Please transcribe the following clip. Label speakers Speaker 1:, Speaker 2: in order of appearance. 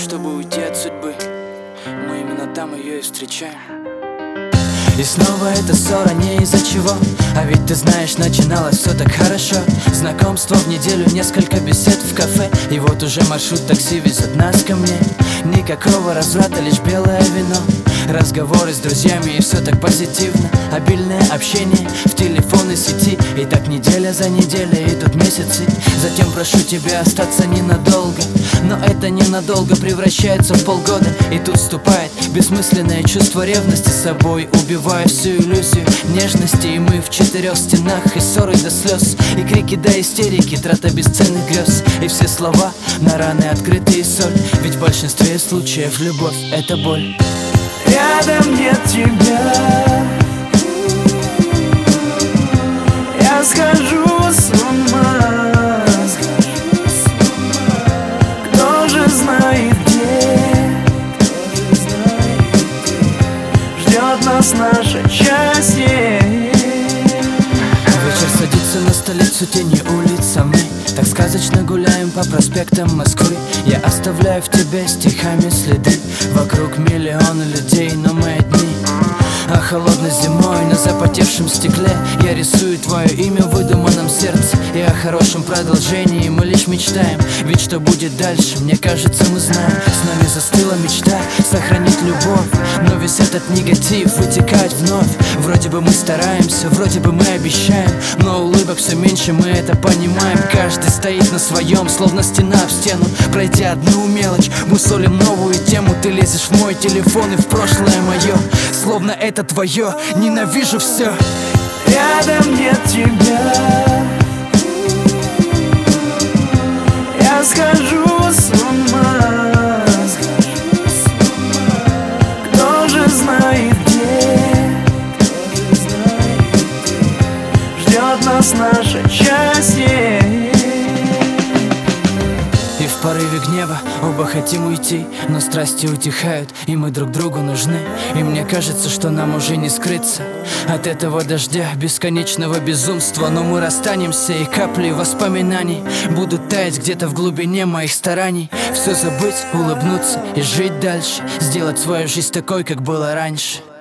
Speaker 1: чтобы уйти от судьбы, мы именно там ее и встречаем. И снова эта ссора не из-за чего. А ведь ты знаешь, начиналось все так хорошо. Знакомство в неделю, несколько бесед в кафе. И вот уже маршрут такси везет нас ко мне. Никакого разврата, лишь белое вино, разговоры с друзьями, и все так позитивно. Обильное общение в телефонной сети. И так неделя за неделей идут месяцы. Затем прошу тебя остаться ненадолго. Но это ненадолго превращается в полгода. И тут вступает бессмысленное чувство ревности с собой, убивая всю иллюзию нежности. И мы в четырех стенах, и ссоры до слез, и крики до истерики, трата бесценных грез. И все слова на раны открытые соль. Ведь в большинстве случаев любовь — это боль.
Speaker 2: Рядом нет тебя, я схожу с ума. Кто же знает где ждет нас наше счастье?
Speaker 1: Вечер садится на столицу, тени улиц, а мы так сказочно гуляем по проспектам Москвы. Я оставляю в тебе стихами следы. Вокруг миллионы людей, но мы одни. А холодной зимой на запотевшем стекле я рисую твое имя в выдуманном сердце. И о хорошем продолжении мы лишь мечтаем. Ведь что будет дальше, мне кажется, мы знаем. С нами застыла мечта сохранить любовь, но весь этот негатив вытекает вновь. Вроде бы мы стараемся, вроде бы мы обещаем, но улыбок все меньше, мы это понимаем. Каждый стоит на своем, словно стена в стену. Пройдя одну мелочь, мы солим новую тему. Ты лезешь в мой телефон и в прошлое мое, словно это твое, ненавижу все.
Speaker 2: Рядом нет тебя, я схожу с ума. Кто же знает где ждет нас наше счастье?
Speaker 1: И в порыве гнева оба хотим уйти, но страсти утихают, и мы друг другу нужны. И мне кажется, что нам уже не скрыться от этого дождя бесконечного безумства. Но мы расстанемся, и капли воспоминаний будут таять где-то в глубине моих стараний. Все забыть, улыбнуться и жить дальше, сделать свою жизнь такой, как было раньше.